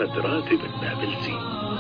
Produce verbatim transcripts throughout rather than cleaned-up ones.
محمد راتب النابلسي.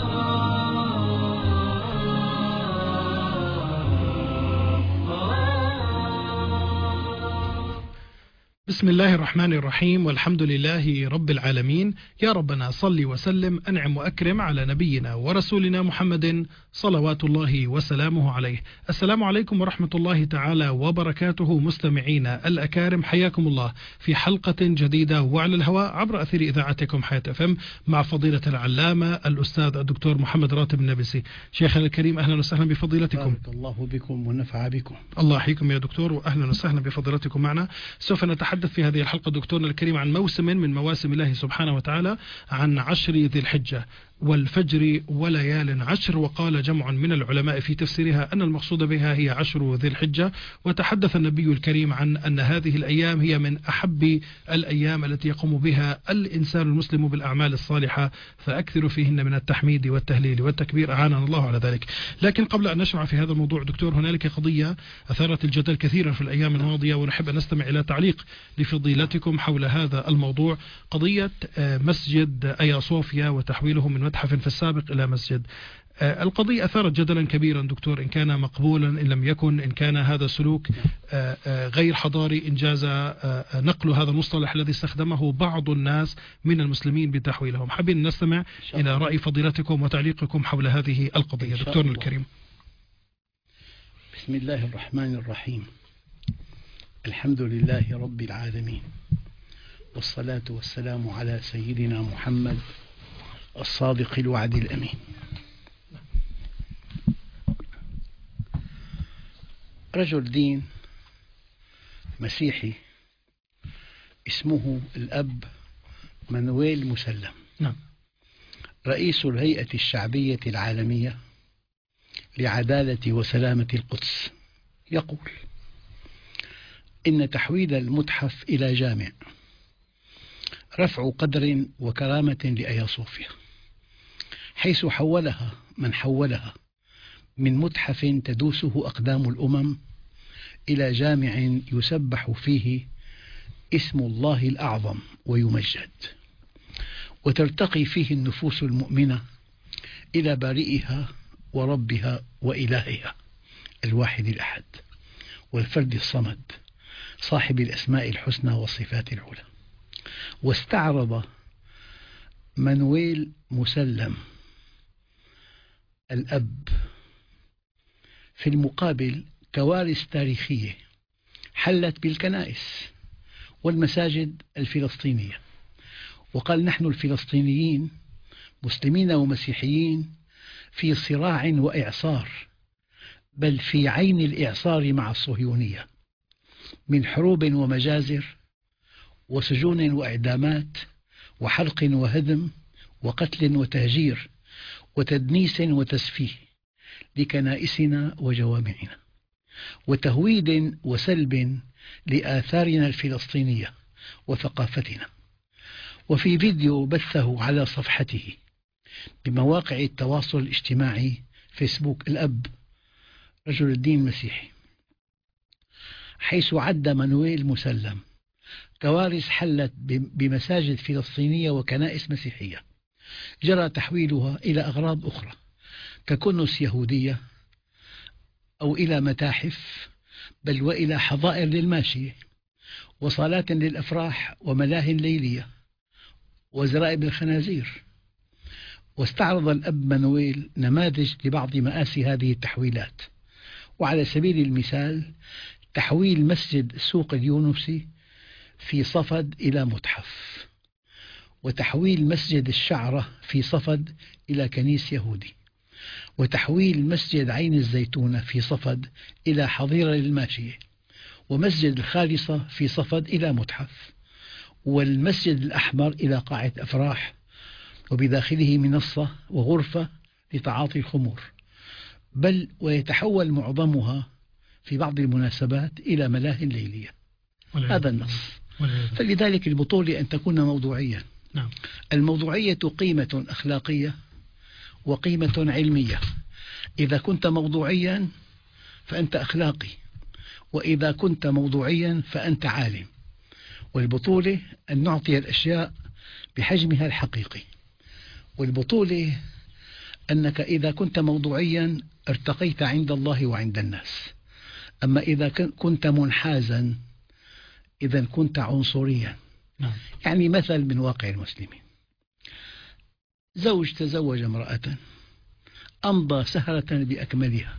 بسم الله الرحمن الرحيم، والحمد لله رب العالمين. يا ربنا صل وسلم أنعم وأكرم على نبينا ورسولنا محمد صلوات الله وسلامه عليه. السلام عليكم ورحمة الله تعالى وبركاته. مستمعينا الأكارم، حياكم الله في حلقة جديدة وعلى الهواء عبر أثير إذاعتكم حياة اف ام مع فضيلة العلامة الأستاذ الدكتور محمد راتب النابلسي. شيخنا الكريم، أهلا وسهلا بفضيلتكم. بارك الله بكم ونفع بكم. الله يحييكم يا دكتور، وأهلا وسهلا بفضيلتكم معنا. سوف نتحدث في هذه الحلقة دكتورنا الكريم عن موسم من مواسم الله سبحانه وتعالى، عن عشر ذي الحجة والفجر وليال عشر. وقال جمع من العلماء في تفسيرها أن المقصود بها هي عشر ذي الحجة. وتحدث النبي الكريم عن أن هذه الأيام هي من أحب الأيام التي يقوم بها الإنسان المسلم بالأعمال الصالحة، فأكثر فيهن من التحميد والتهليل والتكبير، أعاننا الله على ذلك. لكن قبل أن نشرع في هذا الموضوع دكتور، هنالك قضية أثارت الجدل كثيرا في الأيام الماضية، ونحب أن نستمع إلى تعليق لفضيلتكم حول هذا الموضوع، قضية مسجد أيا صوفيا وتحويله من متحف في السابق إلى مسجد. القضية أثارت جدلا كبيرا دكتور، إن كان مقبولا إن لم يكن، إن كان هذا سلوك غير حضاري إن جاز نقل هذا المصطلح الذي استخدمه بعض الناس من المسلمين بتحويلهم. حابين نستمع إلى رأي فضيلتكم وتعليقكم حول هذه القضية دكتورنا الكريم. بسم الله الرحمن الرحيم. الحمد لله رب العالمين، والصلاة والسلام على سيدنا محمد الصادق الوعد الأمين. رجل دين مسيحي اسمه الأب مانويل مسلم، نعم. رئيس الهيئة الشعبية العالمية لعدالة وسلامة القدس، يقول إن تحويل المتحف إلى جامع رفع قدر وكرامة لأيا صوفيا، حيث حولها من حولها من متحف تدوسه أقدام الأمم إلى جامع يسبح فيه اسم الله الأعظم ويمجد، وترتقي فيه النفوس المؤمنة إلى بارئها وربها وإلهها الواحد الأحد والفرد الصمد صاحب الأسماء الحسنى والصفات العلى. واستعرض مانويل مسلم الأب في المقابل كوارث تاريخية حلت بالكنائس والمساجد الفلسطينية، وقال نحن الفلسطينيين مسلمين ومسيحيين في صراع وإعصار، بل في عين الإعصار مع الصهيونية، من حروب ومجازر وسجون وإعدامات وحرق وهدم وقتل وتهجير وتدنيس وتسفيه لكنائسنا وجوامعنا، وتهويد وسلب لآثارنا الفلسطينية وثقافتنا. وفي فيديو بثه على صفحته بمواقع التواصل الاجتماعي فيسبوك الأب رجل الدين مسيحي، حيث عد مانويل مسلم كوارث حلت بمساجد فلسطينية وكنائس مسيحية جرى تحويلها إلى أغراض أخرى ككنس يهودية أو إلى متاحف، بل وإلى حظائر للماشية وصالات للأفراح وملاهٍ ليلية وزرائب الخنازير. واستعرض الأب مانويل نماذج لبعض مآسي هذه التحويلات، وعلى سبيل المثال تحويل مسجد سوق اليونسي في صفد إلى متحف، وتحويل مسجد الشعرة في صفد إلى كنيس يهودي، وتحويل مسجد عين الزيتونة في صفد إلى حظيرة للماشية، ومسجد الخالصة في صفد إلى متحف، والمسجد الأحمر إلى قاعة أفراح وبداخله منصة وغرفة لتعاطي الخمور، بل ويتحول معظمها في بعض المناسبات إلى ملاهٍ ليلية. هذا النص. فلذلك البطولة أن تكون موضوعيا. نعم. الموضوعية قيمة أخلاقية وقيمة علمية. إذا كنت موضوعيا فأنت أخلاقي، وإذا كنت موضوعيا فأنت عالم. والبطولة أن نعطي الأشياء بحجمها الحقيقي، والبطولة أنك إذا كنت موضوعيا ارتقيت عند الله وعند الناس، أما إذا كنت منحازا إذا كنت عنصريا. نعم. يعني مثل من واقع المسلمين، زوج تزوج امرأة أمضى سهرة بأكملها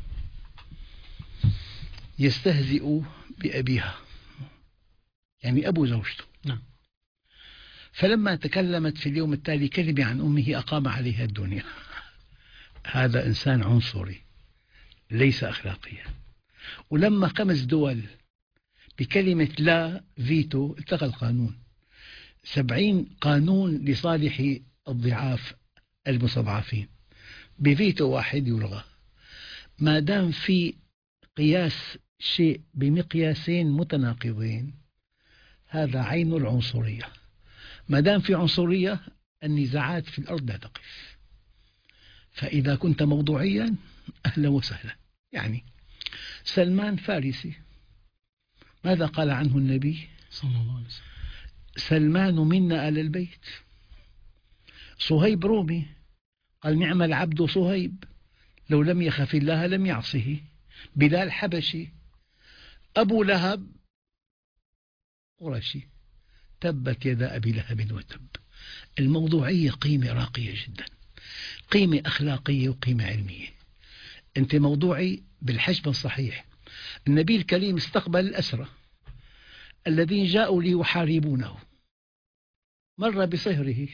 يستهزئ بأبيها، يعني أبو زوجته. نعم. فلما تكلمت في اليوم التالي كلمة عن أمه أقام عليها الدنيا. هذا إنسان عنصري ليس أخلاقيا. ولما خمس دول بكلمة لا فيتو التغى القانون، سبعين قانون لصالح الضعاف المستضعفين بفيتو واحد يلغى. ما دام في قياس شيء بمقياسين متناقضين هذا عين العنصرية. ما دام في عنصرية النزاعات في الأرض لا تقف. فإذا كنت موضوعيا أهلا وسهلا. يعني سلمان فارسي ماذا قال عنه النبي صلى الله عليه وسلم؟ سلمان منا آل البيت. صهيب رومي قال نعم العبد صهيب لو لم يخف الله لم يعصه. بلال حبشي. أبو لهب قرشي تبت يدا أبي لهب وتب. الموضوعية قيمة راقية جدا، قيمة أخلاقية وقيمة علمية. أنت موضوعي بالحجم الصحيح. النبي الكريم استقبل الأسرى الذين جاءوا ليحاربونه، مر بصهره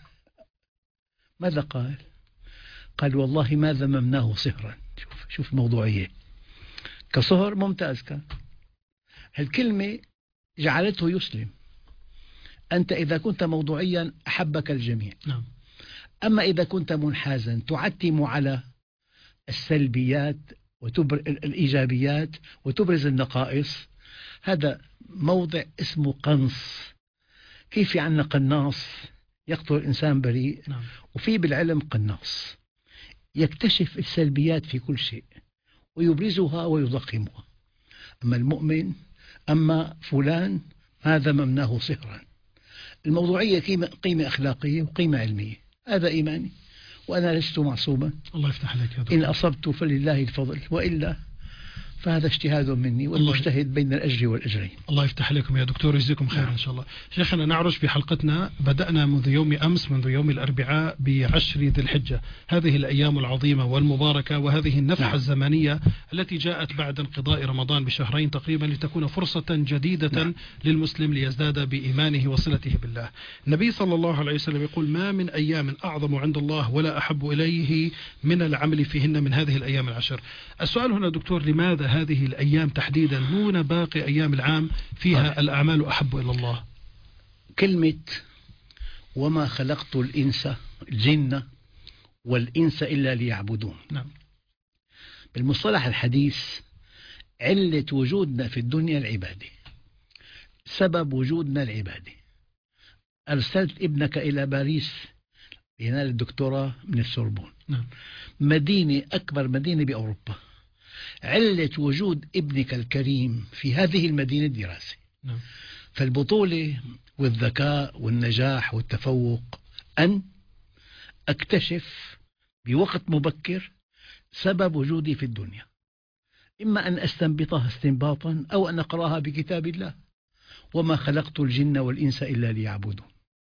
ماذا قال؟ قال والله ما ذممناه صهرا. شوف شوف موضوعية، كصهر ممتاز كان. هالكلمة جعلته يسلم. أنت إذا كنت موضوعيا أحبك الجميع. نعم. أما إذا كنت منحازا تعتم على السلبيات وتبرز الإيجابيات وتبرز النقائص، هذا موضع اسمه قنص. كيف عندنا قناص يقتل الإنسان بريء، نعم. وفي بالعلم قناص يكتشف السلبيات في كل شيء ويبرزها ويضخمها. أما المؤمن أما فلان ما ذممناه صهرا. الموضوعية قيمة, قيمة أخلاقية وقيمة علمية. هذا إيماني وأنا لست معصوما. الله يفتح عليك يا دكتور. إن أصبت فلله الفضل وإلا فهذا اجتهاد مني، والمجتهد بين الأجر والأجرين. الله يفتح عليكم يا دكتور ويجزيكم خير. نعم. إن شاء الله. شيخنا نعرج في حلقتنا، بدأنا منذ يوم أمس منذ يوم الأربعاء بعشر ذي الحجة، هذه الأيام العظيمة والمباركة وهذه النفحة نعم. الزمنية التي جاءت بعد انقضاء رمضان بشهرين تقريبا لتكون فرصة جديدة نعم. للمسلم ليزداد بإيمانه وصلته بالله. النبي صلى الله عليه وسلم يقول ما من أيام أعظم عند الله ولا أحب إليه من العمل فيهن من هذه الأيام العشر. السؤال هنا دكتور، لماذا هذه الأيام تحديدا دون باقي أيام العام فيها طيب. الأعمال أحب إلى الله؟ كلمة وما خلقت الإنس الجن والإنس إلا ليعبدون. نعم. بالمصطلح الحديث علة وجودنا في الدنيا العبادة، سبب وجودنا العبادة. أرسلت ابنك إلى باريس لينال الدكتوراه من السوربون. نعم. مدينة أكبر مدينة بأوروبا، علة وجود ابنك الكريم في هذه المدينة الدراسة. نعم. فالبطولة والذكاء والنجاح والتفوق أن أكتشف بوقت مبكر سبب وجودي في الدنيا، إما أن أستنبطها استنباطا أو أن أقرأها بكتاب الله. وما خلقت الجن والإنس إلا ليعبدون.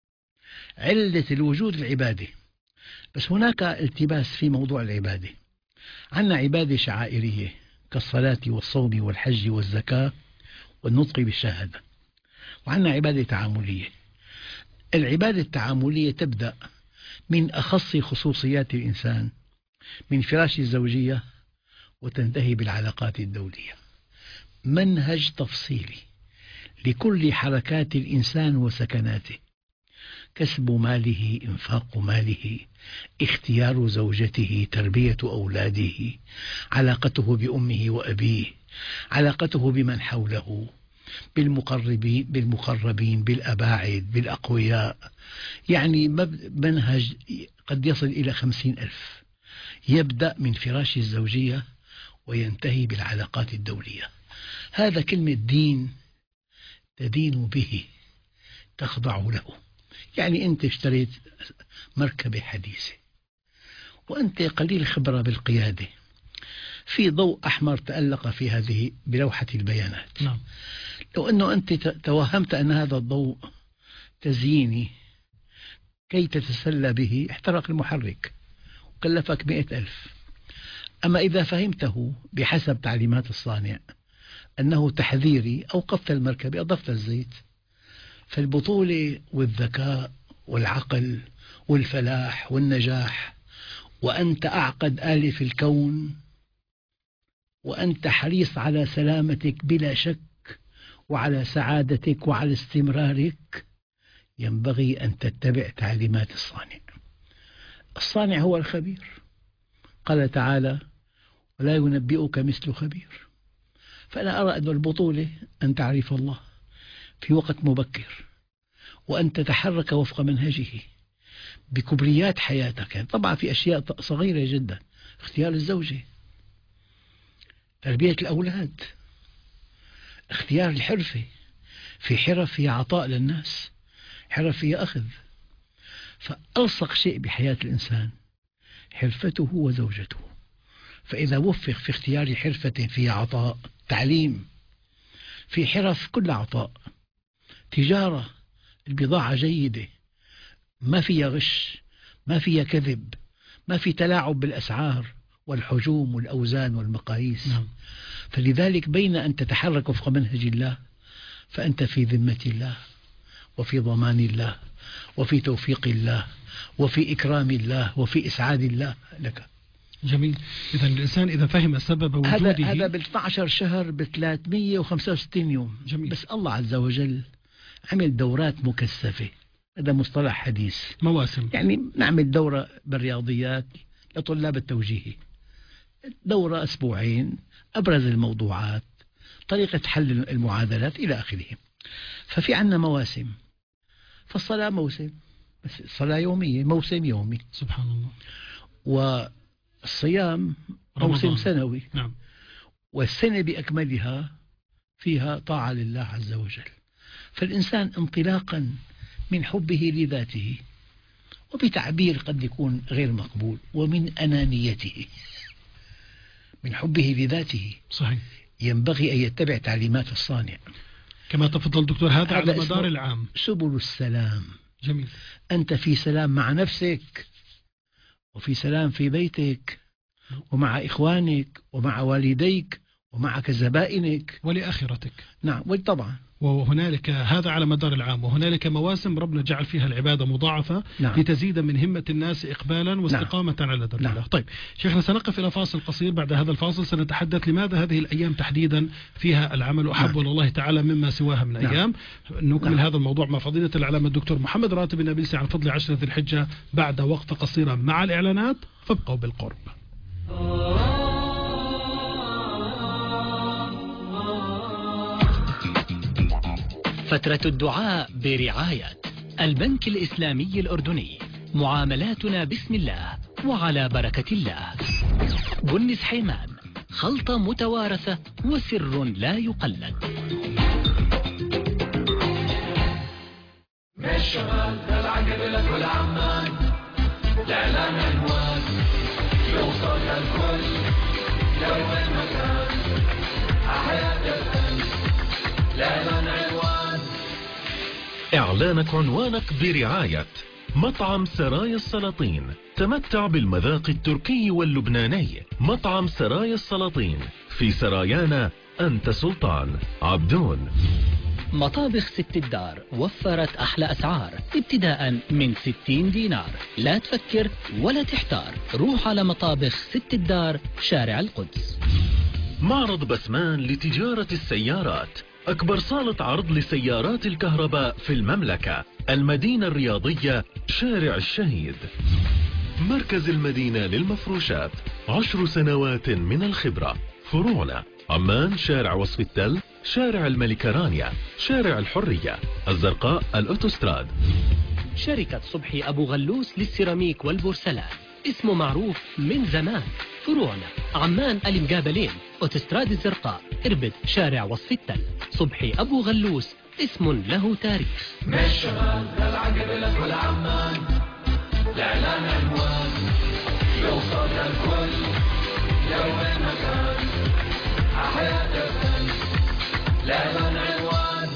علة الوجود العبادة. بس هناك التباس في موضوع العبادة. عندنا عبادة شعائرية كالصلاة والصوم والحج والزكاة والنطق بالشهادة، وعندنا عبادة تعاملية. العبادة التعاملية تبدأ من أخص خصوصيات الإنسان من فراش الزوجية وتنتهي بالعلاقات الدولية. منهج تفصيلي لكل حركات الإنسان وسكناته: كسب ماله، إنفاق ماله، اختيار زوجته، تربية أولاده، علاقته بأمه وأبيه، علاقته بمن حوله، بالمقربين بالمقربين بالأباعد بالأقوياء. يعني منهج قد يصل إلى خمسين ألف، يبدأ من فراش الزوجية وينتهي بالعلاقات الدولية. هذا كلمة دين تدين به، تخضع له. يعني أنت اشتريت مركبة حديثة وأنت قليل خبرة بالقيادة، في ضوء أحمر تألق في هذه بلوحة البيانات. نعم. لو أنه أنت توهمت أن هذا الضوء تزييني كي تتسلى به، احترق المحرك وكلفك مئة ألف. أما إذا فهمته بحسب تعليمات الصانع أنه تحذيري، أوقفت المركبة، أضفت الزيت. فالبطولة والذكاء والعقل والفلاح والنجاح، وأنت أعقد آلة في الكون، وأنت حريص على سلامتك بلا شك وعلى سعادتك وعلى استمرارك، ينبغي أن تتبع تعليمات الصانع. الصانع هو الخبير، قال تعالى: ولا ينبئك مثل خبير. فأنا أرى أن البطولة أن تعرف الله في وقت مبكر، وأن تتحرك وفق منهجه بكبريات حياتك. يعني طبعا في أشياء صغيرة جدا، اختيار الزوجة، تربية الأولاد، اختيار الحرفة. في حرف فيها عطاء للناس، حرف فيها أخذ. فألصق شيء بحياة الإنسان حرفته وزوجته. فإذا وفق في اختيار حرفة فيها عطاء، تعليم، في حرف كلها عطاء، تجارة، البضاعة جيدة، ما فيها غش، ما فيها كذب، ما في تلاعب بالأسعار والحجوم والأوزان والمقاييس. نعم. فلذلك بين أن تتحرك وفق منهج الله فأنت في ذمة الله وفي ضمان الله وفي توفيق الله وفي إكرام الله وفي إسعاد الله لك. جميل. إذا الإنسان إذا فهم سبب وجوده، هذا هذا بال اثني عشر شهر ب ثلاثمئة وخمسة وستين يوم. جميل. بس الله عز وجل عمل دورات مكثفة، هذا مصطلح حديث، مواسم. يعني نعمل دورة بالرياضيات لطلاب التوجيهي، دورة أسبوعين، أبرز الموضوعات، طريقة حل المعادلات إلى آخره. ففي عنا مواسم، فالصلاة موسم، بس الصلاة يومية، موسم يومي. سبحان الله. والصيام موسم رمضان. سنوي. نعم. والسنة بأكملها فيها طاعة لله عز وجل. فالإنسان انطلاقا من حبه لذاته، وبتعبير قد يكون غير مقبول، ومن أنانيته، من حبه لذاته، صحيح، ينبغي أن يتبع تعليمات الصانع كما تفضل دكتور. هذا, هذا على اسمه مدار العام. سبل السلام. جميل. أنت في سلام مع نفسك، وفي سلام في بيتك، ومع إخوانك، ومع والديك، ومعك زبائنك، ولآخرتك. نعم، وطبعا وهنالك هذا على مدار العام، وهنالك مواسم ربنا جعل فيها العبادة مضاعفة، نعم. لتزيد من همة الناس إقبالا واستقامة نعم. على دين الله. نعم. طيب شيخنا، سنقف إلى فاصل قصير، بعد هذا الفاصل سنتحدث لماذا هذه الأيام تحديدا فيها العمل أحب نعم. إلى الله تعالى مما سواها من نعم. أيام. نكمل نعم. هذا الموضوع مع فضيلة العلامة الدكتور محمد راتب النابلسي عن فضل عشرة ذي الحجة بعد وقفة قصيرة مع الإعلانات، فابقوا بالقرب. فترة الدعاء برعاية البنك الإسلامي الأردني، معاملاتنا بسم الله وعلى بركة الله. بن سحيمان، خلطة متوارثة وسر لا يقلد. من الشمال للعقب لكل عمان، الإعلان عنوان يوصل للكل، لو وين مكان حياة الفن، الإعلان عنوان. إعلانك عنوانك برعاية مطعم سرايا السلاطين. تمتع بالمذاق التركي واللبناني. مطعم سرايا السلاطين في سرايانا أنت سلطان. عبدون. مطابخ ست الدار وفرت أحلى أسعار ابتداء من ستين دينار. لا تفكر ولا تحتار، روح على مطابخ ست الدار، شارع القدس. معرض بسمان لتجارة السيارات، أكبر صالة عرض لسيارات الكهرباء في المملكة. المدينة الرياضية، شارع الشهيد. مركز المدينة للمفروشات، عشر سنوات من الخبرة. فروعنا عمان، شارع وصف التل، شارع الملكة رانيا، شارع الحرية، الزرقاء، الأوتوستراد. شركة صبحي أبو غلوس للسيراميك والبورسلان، اسمه معروف من زمان. فروعنا عمان المقابلين، أوتوستراد الزرقاء، إربد، شارع وصف التل. صبحي أبو غلوس اسم له تاريخ. من الشمال للعقب لك والعمان، الإعلان عنوان يوصل للكل لو وين مكان، حياة الفن الإعلان عنوان.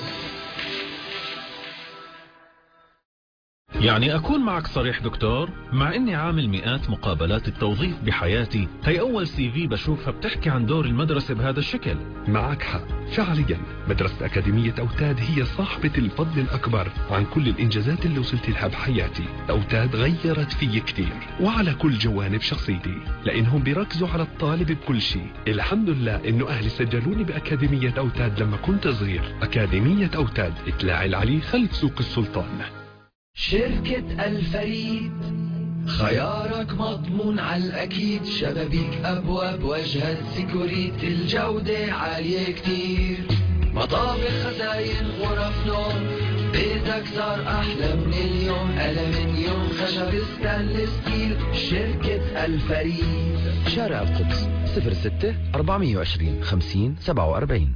يعني أكون معك صريح دكتور، مع إني عامل مئات مقابلات التوظيف بحياتي، هي أول سي في بشوفها بتحكي عن دور المدرسة بهذا الشكل. معك حق فعليا، مدرسة أكاديمية أوتاد هي صاحبة الفضل الأكبر عن كل الإنجازات اللي وصلت لها بحياتي. أوتاد غيرت في كتير وعلى كل جوانب شخصيتي، لأنهم بيركزوا على الطالب بكل شيء. الحمد لله إنه أهلي سجلوني بأكاديمية أوتاد لما كنت صغير. أكاديمية أوتاد، إتلاعي العلي خلف سوق السلطان. شركة الفريد خيارك مضمون على الأكيد، شبابيك أبواب واجهة سيكوريتي، الجودة عالية كتير، مطابخ خزاين غرف نوم، بيتك صار أحلى من اليوم، ألمنيوم خشب ستانلس ستيل. شركة الفريد، شارع القدس صفر ستة أربعمية وعشرين خمسين سبعة وأربعين.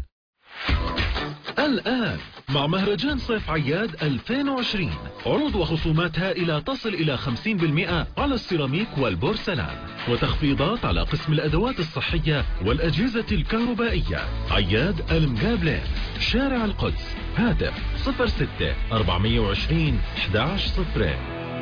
الآن مع مهرجان صيف عياد ألفين وعشرين عروض وخصومات هائلة تصل إلى خمسين بالمئة على السيراميك والبورسلان، وتخفيضات على قسم الأدوات الصحية والأجهزة الكهربائية. عياد المقابلين، شارع القدس، هاتف صفر ستة أربعمية وعشرين أحد عشر صفر.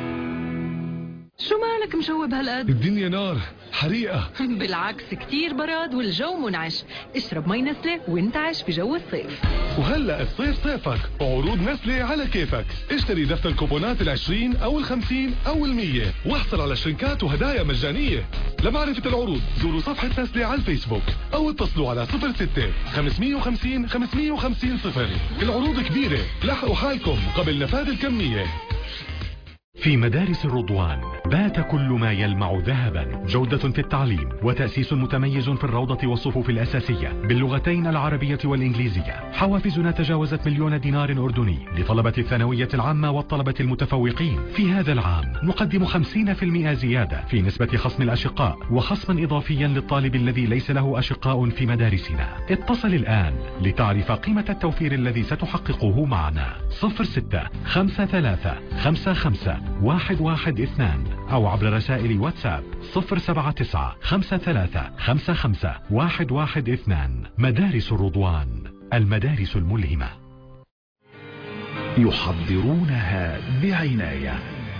شو مالك مشوب هالقد؟ الدنيا نار حريقة. بالعكس كتير براد والجو منعش، اشرب مي نسلة وانتعش في جو الصيف. وهلأ الصيف صيفك، وعروض نسلة على كيفك. اشتري دفتر الكوبونات العشرين أو الخمسين أو المية، واحصل على شركات وهدايا مجانية. لمعرفة العروض زوروا صفحة نسلة على الفيسبوك أو اتصلوا على صفر ستة خمسمية وخمسين خمسمية وخمسين صفر. العروض كبيرة، لحقوا حالكم قبل نفاذ الكمية. في مدارس الرضوان بات كل ما يلمع ذهبا، جودة في التعليم وتأسيس متميز في الروضة والصفوف الأساسية باللغتين العربية والإنجليزية. حوافزنا تجاوزت مليون دينار أردني لطلبة الثانوية العامة والطلبة المتفوقين. في هذا العام نقدم خمسين بالمئة زيادة في نسبة خصم الأشقاء، وخصما إضافيا للطالب الذي ليس له أشقاء في مدارسنا. اتصل الآن لتعرف قيمة التوفير الذي ستحققه معنا. صفر ستة خمسة ثلاثة خمسة خمسة واحد واحد اثنان أو عبر رسائل واتساب صفر سبعة تسعة خمسة ثلاثة خمسة خمسة واحد واحد اثنان. مدارس الرضوان، المدارس الملهمة. يحضرونها بعناية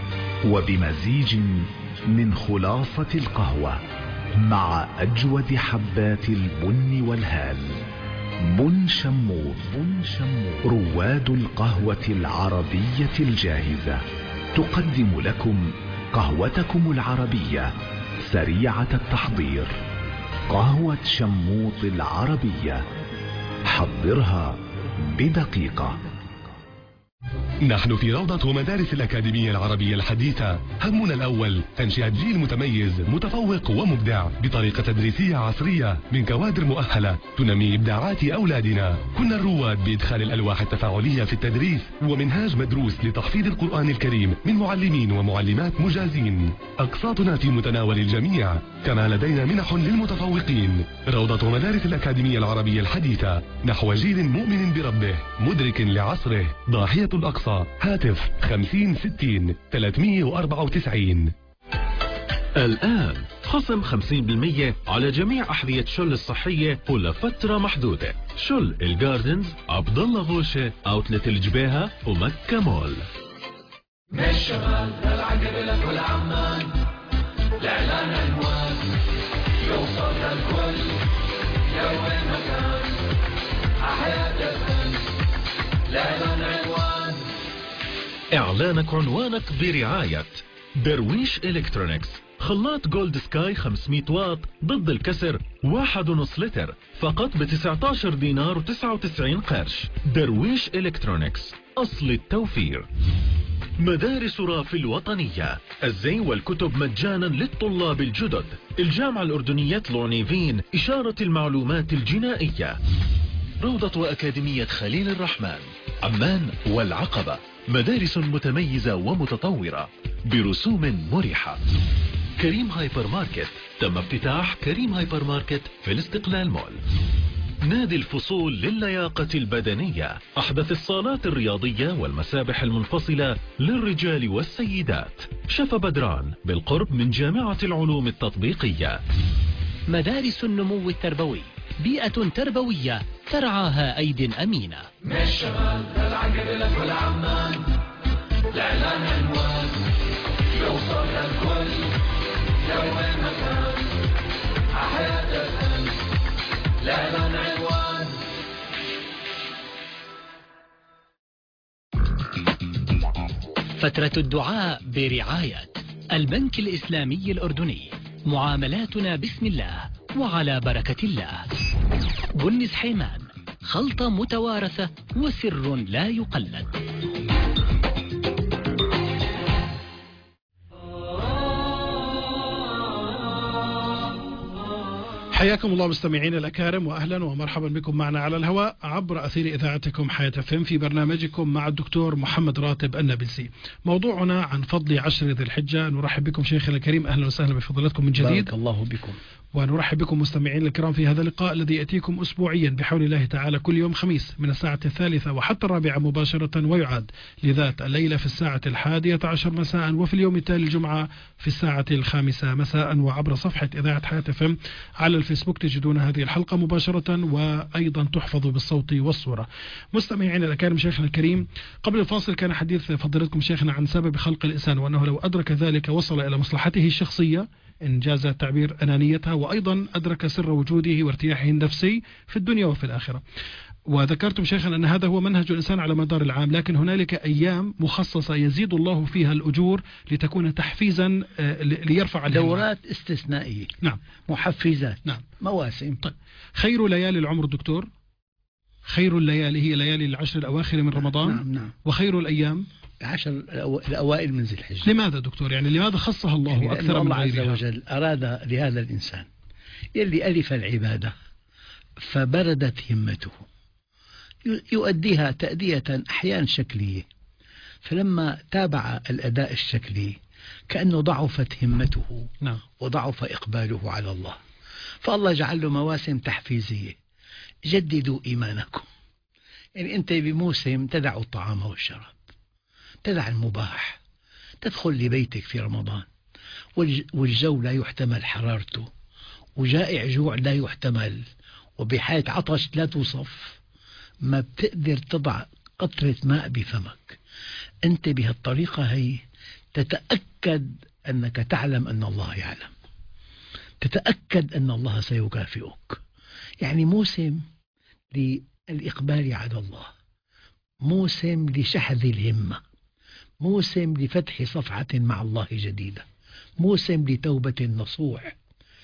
وبمزيج من خلاصة القهوة مع أجود حبات البن والهال. بن شموط، بن شموط رواد القهوة العربية الجاهزة، تقدم لكم قهوتكم العربية سريعة التحضير. قهوة شموط العربية، حضرها بدقيقة. نحن في روضة ومدارس الأكاديمية العربية الحديثة، همنا الأول تنشئة جيل متميز متفوق ومبدع بطريقة تدريسية عصرية من كوادر مؤهلة تنمي إبداعات أولادنا. كنا الرواد بإدخال الألواح التفاعلية في التدريس ومنهاج مدروس لتحفيظ القرآن الكريم من معلمين ومعلمات مجازين. أقساطنا في متناول الجميع، كما لدينا منح للمتفوقين. روضة ومدارس الأكاديمية العربية الحديثة، نحو جيل مؤمن بربه مدرك لعصره. ضاحية الأقصى، هاتف خمسين ستين ثلاثمية وأربعة وتسعين. الآن خصم خمسين بالمئة على جميع أحذية شل الصحية ولفترة محدودة. شل الجاردنز، عبد الله غوشة، أوتلت الجبيهة، ومكة مول. من الشمال للعقب لك والعمان، الإعلان عنوان يوصل للكل لو وين مكان، حياة الفن الإعلان عنوان. إعلانك عنوانك برعاية درويش إلكترونيكس. خلاط جولد سكاي خمسمية واط ضد الكسر، واحد ونص لتر، فقط ب تسعة عشر دينار وتسعة وتسعين قرش. درويش إلكترونيكس، أصل التوفير. مدارس رافي الوطنية، الزي والكتب مجانا للطلاب الجدد. الجامعة الأردنية لونيفين، إشارة المعلومات الجنائية. روضة وأكاديمية خليل الرحمن، عمان والعقبة، مدارس متميزة ومتطورة برسوم مريحة. كريم هايبر ماركت، تم افتتاح كريم هايبر ماركت في الاستقلال مول. نادي الفصول للياقة البدنية، أحدث الصالات الرياضية والمسابح المنفصلة للرجال والسيدات. شفا بدران بالقرب من جامعة العلوم التطبيقية. مدارس النمو التربوي، بيئة تربوية ترعاها أيد أمينة. من الشمال للعقب لكل عمان، الإعلان عنوان يوصل للكل يوم مكان. حياة الأمن الإعلان عنوان. فترة الدعاء برعاية البنك الإسلامي الأردني. معاملاتنا بسم الله وعلى بركة الله. بن سحيمان، خلطة متوارثة وسر لا يقلد. حياكم الله مستمعين الأكارم، وأهلا ومرحبا بكم معنا على الهواء عبر أثير إذاعتكم حياة اف ام في برنامجكم مع الدكتور محمد راتب النابلسي. موضوعنا عن فضل عشر ذي الحجة. نرحب بكم شيخنا الكريم، أهلا وسهلا بفضلاتكم من جديد. بارك الله بكم. ونرحب بكم مستمعين الكرام في هذا اللقاء الذي يأتيكم أسبوعيا بحول الله تعالى كل يوم خميس من الساعة الثالثة وحتى الرابعة مباشرة، ويعاد لذات الليلة في الساعة الحادية عشر مساء، وفي اليوم التالي الجمعة في الساعة الخامسة مساء. وعبر صفحة إذاعة حياة اف ام على الفيسبوك تجدون هذه الحلقة مباشرة، وأيضا تحفظ بالصوت والصورة. مستمعين الأكارم، شيخنا الكريم، قبل الفاصل كان حديث فضيلتكم شيخنا عن سبب خلق الإنسان، وأنه لو أدرك ذلك وصل إلى مصلحته الشخصية إن جاز التعبير أنانيتها، وأيضا أدرك سر وجوده وارتياحه النفسي في الدنيا وفي الآخرة. وذكرتم شيخنا أن هذا هو منهج الإنسان على مدار العام، لكن هنالك أيام مخصصة يزيد الله فيها الأجور لتكون تحفيزا ليرفع دورات استثنائية. نعم. محفزات. نعم. مواسم. طيب. خير ليالي العمر دكتور، خير الليالي هي ليالي العشر الأواخر من رمضان. نعم نعم. وخير الأيام العشر الأوائل من ذي الحجة. لماذا دكتور؟ يعني لماذا خصها الله يعني أكثر من غيرها؟ الله عز وجل أراد لهذا الإنسان يلي ألف العبادة فبردت همته يؤديها تأدية أحيانا شكلية، فلما تابع الأداء الشكلي كأنه ضعفت همته. نعم. وضعف إقباله على الله، فالله جعل له مواسم تحفيزية. جددوا إيمانكم. يعني أنت بموسم تدع الطعام والشراب، تدع المباح، تدخل لبيتك في رمضان والجو لا يحتمل حرارته، وجائع جوع لا يحتمل، وبحالة عطش لا توصف، ما بتقدر تضع قطرة ماء بفمك. أنت بهالطريقة هي تتأكد أنك تعلم أن الله يعلم، تتأكد أن الله سيكافئك. يعني موسم للإقبال على الله، موسم لشحذ الهمة، موسم لفتح صفحة مع الله جديدة، موسم لتوبة نصوح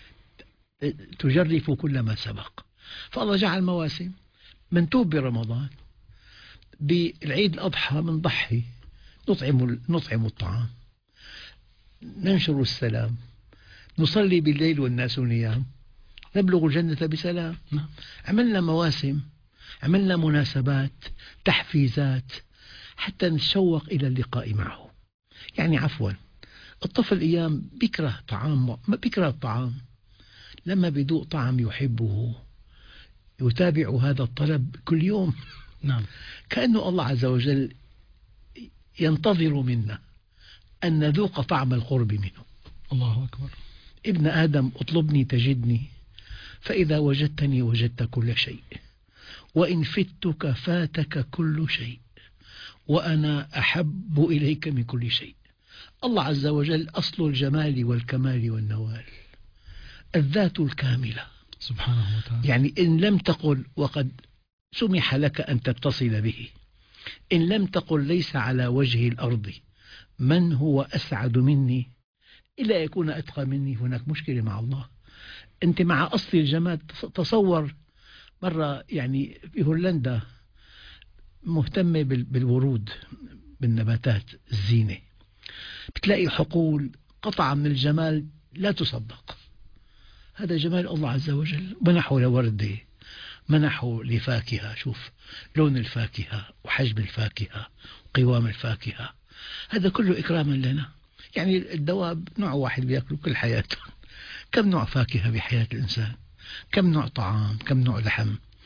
تجرف كل ما سبق. فالله جعل مواسم. منتوب برمضان، بالعيد الأضحى منضحي، نطعم, نطعم الطعام، ننشر السلام، نصلي بالليل والناس نيام، نبلغ الجنة بسلام. عملنا مواسم، عملنا مناسبات، تحفيزات، حتى نتشوق إلى اللقاء معه. يعني عفوا، الطفل أيام بيكره طعام، ما بيكره الطعام، لما بيذوق طعم يحبه يتابع هذا الطلب كل يوم. نعم. كأنه الله عز وجل ينتظر منا أن نذوق طعم القرب منه. الله أكبر. ابن آدم اطلبني تجدني، فإذا وجدتني وجدت كل شيء، وإن فتك فاتك كل شيء، وأنا أحب إليك من كل شيء. الله عز وجل أصل الجمال والكمال والنوال، الذات الكاملة سبحانه وتعالى. يعني إن لم تقل وقد سمح لك أن تتصل به، إن لم تقل ليس على وجه الأرض من هو أسعد مني إلا يكون أتقى مني، هناك مشكلة مع الله. أنت مع أصل الجمال. تصور مرة يعني في هولندا مهتمة بالورود، بالنباتات الزينة، بتلاقي حقول قطعة من الجمال لا تصدق. هذا جمال الله عز وجل. منحوا لوردة، منحوا لفاكهة، شوف لون الفاكهة وحجم الفاكهة وقوام الفاكهة، هذا كله إكراما لنا. يعني الدواب نوع واحد بيأكلوا كل حياته، كم نوع فاكهة بحياة الإنسان، كم نوع طعام، كم نوع لحم.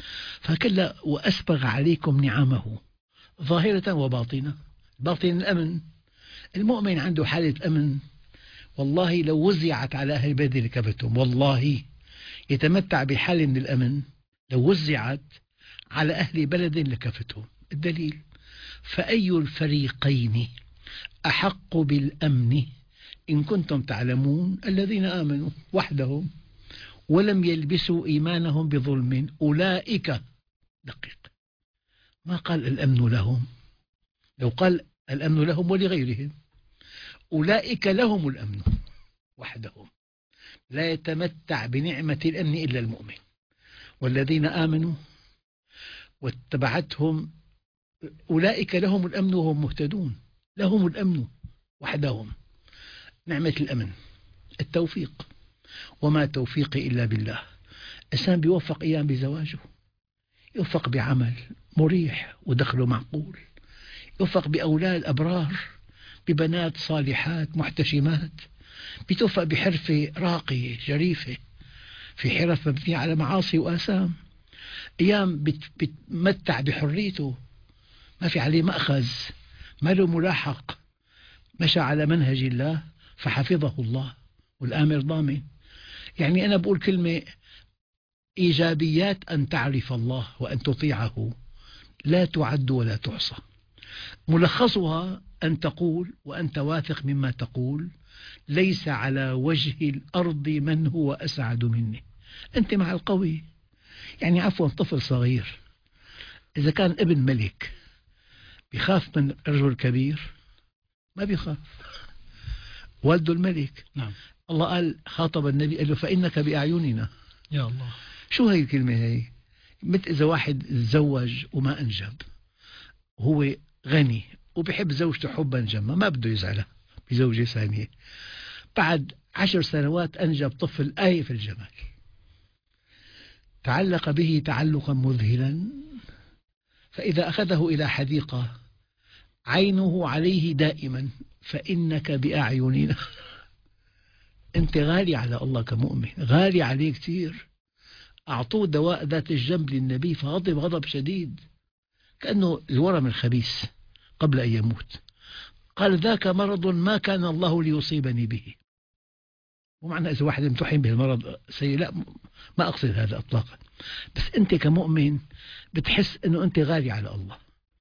فكلا وأسبغ عليكم نعمه ظاهرة وباطنة. باطن الأمن، المؤمن عنده حالة أمن والله لو وزعت على أهل البلد لكفتهم، والله يتمتع بحالة من الأمن لو وزعت على أهل بلد لكفتهم. الدليل: فأي الفريقين أحق بالأمن إن كنتم تعلمون الذين آمنوا وحدهم ولم يلبسوا إيمانهم بظلم أولئك. دقيق، ما قال الأمن لهم، لو قال الأمن لهم ولغيرهم، أولئك لهم الأمن وحدهم، لا يتمتع بنعمة الأمن إلا المؤمن. والذين آمنوا واتبعتهم أولئك لهم الأمن وهم مهتدون، لهم الأمن وحدهم. نعمة الأمن التوفيق، وما توفيقي إلا بالله. إنسان بيوفق أيام بزواجه، يوفق بعمل مريح ودخله معقول، يوفق بأولاد أبرار، ببنات صالحات محتشمات، بيتوفق بحرفة راقية جريفة، في حرف مبنية على معاصي وآثام. أيام بتمتع بحريته، ما في عليه مأخذ، ما له ملاحق، مشى على منهج الله فحفظه الله والآمر ضامن. يعني أنا بقول كلمة: إيجابيات أن تعرف الله وأن تطيعه لا تعد ولا تحصى. ملخصها أن تقول وأنت واثق مما تقول: ليس على وجه الأرض من هو أسعد مني. أنت مع القوي. يعني عفوا، طفل صغير إذا كان ابن ملك بيخاف من رجل كبير؟ ما بيخاف، والده الملك. نعم. الله قال، خاطب النبي قال له: فإنك بأعيننا. يا الله، شو هي الكلمة هي؟ مثل إذا واحد تزوج وما أنجب، هو غني وبيحب زوجته حبا جما، ما بده يزعلها بزوجة ثانية، بعد عشر سنوات أنجب طفل آية في الجمال، تعلق به تعلقا مذهلا، فإذا أخذه إلى حديقة عينه عليه دائما: فإنك بأعيننا. أنت غالي على الله كمؤمن، غالي عليه كثير. أعطوه دواء ذات الجنب للنبي فغضب غضب شديد كأنه الورم الخبيث قبل أن يموت. قال: ذاك مرض ما كان الله ليصيبني به. ومعنى إذا واحد امتحن به المرض سيء، لا، ما أقصد هذا أطلاقا، بس أنت كمؤمن بتحس أنه أنت غالي على الله.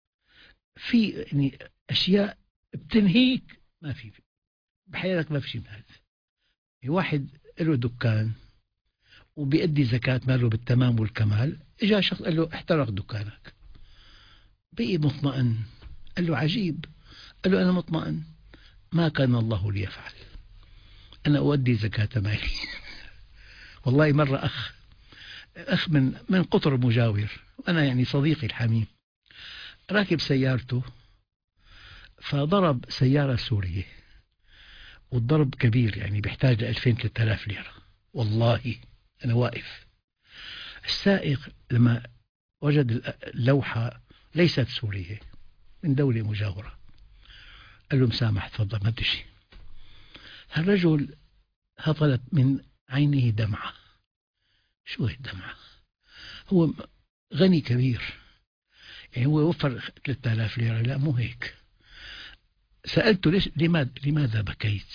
في يعني أشياء بتنهيك ما في بحياتك، ما في شيء من هذا. واحد له دكان وبيأدي زكاة ماله بالتمام والكمال، إجا شخص قال له: احترق دكانك. بقي مطمئن. قال له: عجيب. قال له: أنا مطمئن، ما كان الله ليفعل، أنا أؤدي زكاة مالي. والله مرة أخ أخ من من قطر مجاور، وأنا يعني صديقي الحميم، راكب سيارته فضرب سيارة سورية، والضرب كبير يعني بيحتاج لألفين ثلاثة آلاف ليرة. والله أنا واقف، السائق لما وجد اللوحة ليست سورية، من دولة مجاورة، قال له: مسامح، تفضل، ما بدي شيء. هالرجل هطلت من عينه دمعة. شو هي الدمعة؟ هو غني كبير، يعني هو وفر ثلاثة آلاف ليرة. لا، مو هيك. سألته: ليش لماذا, لماذا بكيت؟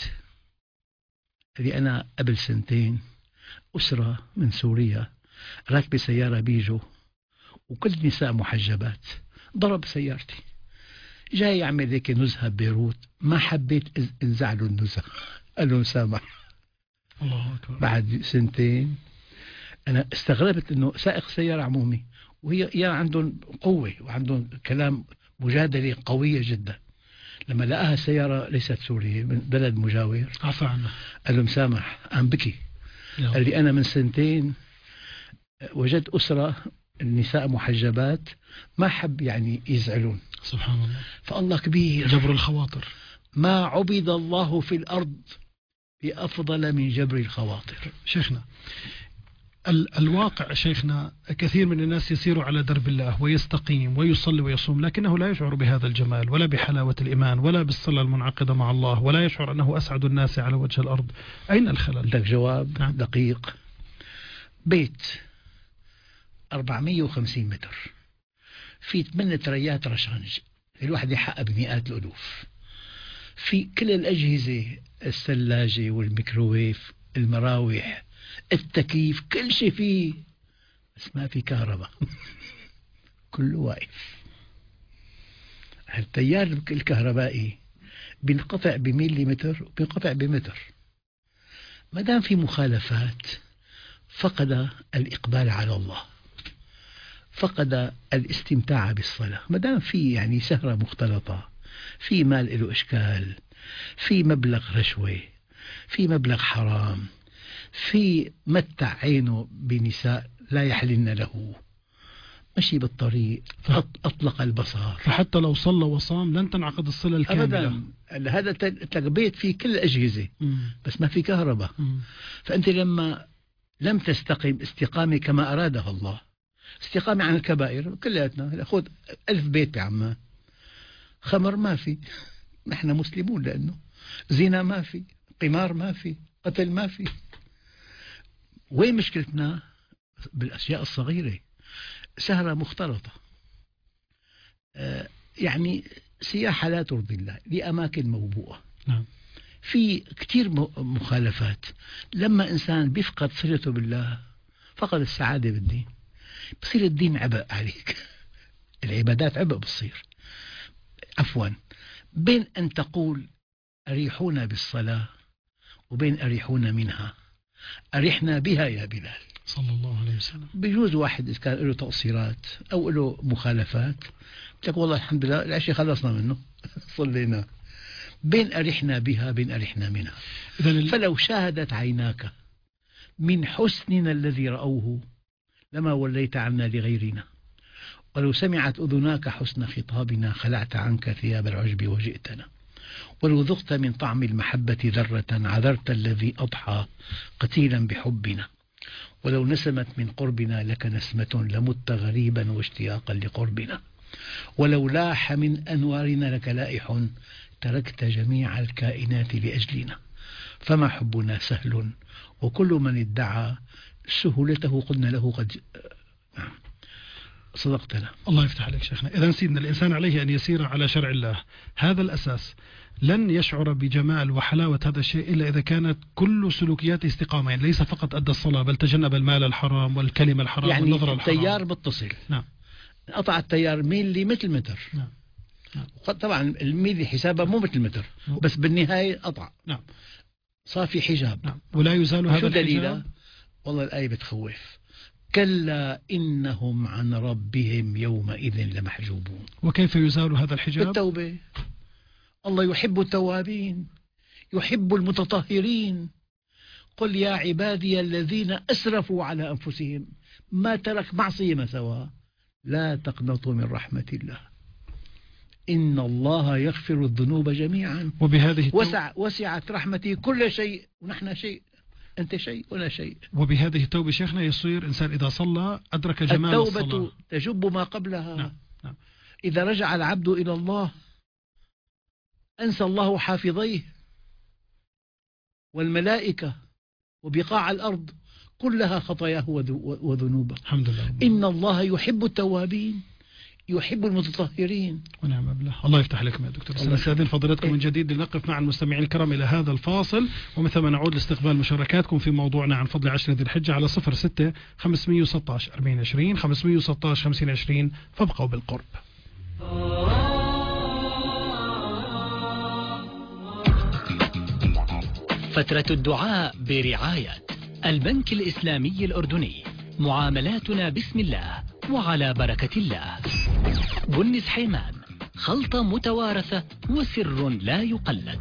لأن أنا قبل سنتين أسرة من سوريا راكبة سيارة بيجو وكل نساء محجبات، ضرب سيارتي، جاي يعمل هيك نزهة ببيروت، ما حبيت انزع له النزهة. قال له: مسامح. الله أكبر. بعد سنتين أنا استغربت أنه سائق سيارة عمومي، وهي يا عندهم قوة وعندهم كلام مجادلة قوية جدا، لما لقاها سيارة ليست سورية من بلد مجاور عفى عنه. قال له: مسامح. قام بكي. قال لي: أنا من سنتين وجدت أسرة النساء محجبات ما حب يعني يزعلون. سبحان الله. فالله كبير، جبر الخواطر. ما عبد الله في الأرض بأفضل من جبر الخواطر. شيخنا، ال الواقع شيخنا كثير من الناس يسير على درب الله ويستقيم ويصلي ويصوم، لكنه لا يشعر بهذا الجمال ولا بحلاوة الإيمان ولا بالصلة المنعقدة مع الله، ولا يشعر أنه أسعد الناس على وجه الأرض. أين الخلل؟ لك جواب. نعم. دقيق. بيت أربعمية وخمسين متر، في ثمانية تريات رشانج، الواحد يحقق بمئات الألوف، في كل الأجهزة، الثلاجة والميكروويف، المراوح، التكييف، كل شيء فيه، بس ما في كهرباء. كله واقف. التيار الكهربائي بينقطع بمليمتر وبينقطع بمتر. ما دام في مخالفات فقد الإقبال على الله، فقد الاستمتاع بالصلاة. ما دام في يعني سهرة مختلطة، في مال له إشكال، في مبلغ رشوة، في مبلغ حرام، في متع عينه بنساء لا يحلن له، مشي بالطريق، أطلق البصر. فحتى لو صلى وصام لن تنعقد الصلة الكاملة أبدا. هذا تلبيت في كل الأجهزة، مم. بس ما في كهرباء. مم. فأنت لما لم تستقيم استقامة كما أرادها الله، استقامة عن الكبائر كلياتنا، خذ ألف بيت بعمان، خمر ما في، نحن مسلمون، لأنه زنا ما في، قمار ما في، قتل ما في. وين مشكلتنا؟ بالأشياء الصغيرة، سهرة مختلطة، آه يعني سياحة لا ترضي الله لأماكن موبوءة. نعم. في كتير مخالفات. لما إنسان بيفقد صلته بالله فقد السعادة بالدين، بصير الدين عبء عليك. العبادات عبء بتصير. عفوا، بين أن تقول أريحونا بالصلاة وبين أريحونا منها، أريحنا بها يا بلال صلى الله عليه وسلم. بيجوز واحد إذا كان له تقصيرات أو له مخالفات لك والله الحمد لله العشي خلصنا منه صلينا. بين أرحنا بها بين أرحنا منها. فلو شاهدت عيناك من حسننا الذي رأوه لما وليت عنا لغيرنا، ولو سمعت أذناك حسن خطابنا خلعت عنك ثياب العجب وجئتنا، ولو ذقت من طعم المحبة ذرة عذرت الذي أضحى قتيلا بحبنا، ولو نسمت من قربنا لك نسمة لمت غريبا واشتياقا لقربنا، ولو لاح من أنوارنا لك لائح تركت جميع الكائنات لأجلنا، فما حبنا سهل وكل من ادعى سهولته قلنا له قد نعم صدقتنا. الله يفتح عليك شيخنا. إذن سيدنا الإنسان عليه أن يسير على شرع الله، هذا الأساس. لن يشعر بجمال وحلاوة هذا الشيء إلا إذا كانت كل سلوكياته استقامة، يعني ليس فقط أدى الصلاة بل تجنب المال الحرام والكلمة الحرام يعني والنظر الحرام. يعني التيار متصل. نعم. قطع التيار ميلي مثل متر. نعم. نعم. طبعا الميلي حسابها مو مثل متر، بس بالنهاية قطع. نعم. صار في حجاب. نعم. ولا يزال هذا الحجاب. والله الآية بتخوف، كلا إنهم عن ربهم يومئذ لمحجوبون. وكيف يزال هذا الحجاب؟ بالتوبة. الله يحب التوابين يحب المتطهرين. قل يا عبادي الذين أسرفوا على أنفسهم ما ترك معصية ما سواها لا تقنطوا من رحمة الله إن الله يغفر الذنوب جميعا وبهذه وسع وسعت رحمتي كل شيء ونحن شيء، أنت شيء ولا شيء. وبهذه التوبة شيخنا يصير إنسان إذا صلى أدرك جمال الصلاة. التوبة تجب ما قبلها. نعم. نعم. إذا رجع العبد إلى الله أنسى الله حافظيه والملائكة وبقاع الأرض كلها خطاياه وذنوبه. الحمد لله. إن الله يحب التوابين يحب المتطهرين. ونعم بالله. الله يفتح لكم يا دكتور. سنستأذن فضيلتكم من جديد لنقف مع المستمعين الكرام إلى هذا الفاصل، ومثل ما نعود لاستقبال مشاركاتكم في موضوعنا عن فضل عشر ذي الحجة على صفر ستة خمسمية وستة عشر أربعين عشرين خمسمية وستة عشر خمسين عشرين. فابقوا بالقرب. فترة الدعاء برعاية البنك الإسلامي الأردني، معاملاتنا بسم الله وعلى بركة الله. بن سحيمان، خلطة متوارثة وسر لا يقلد.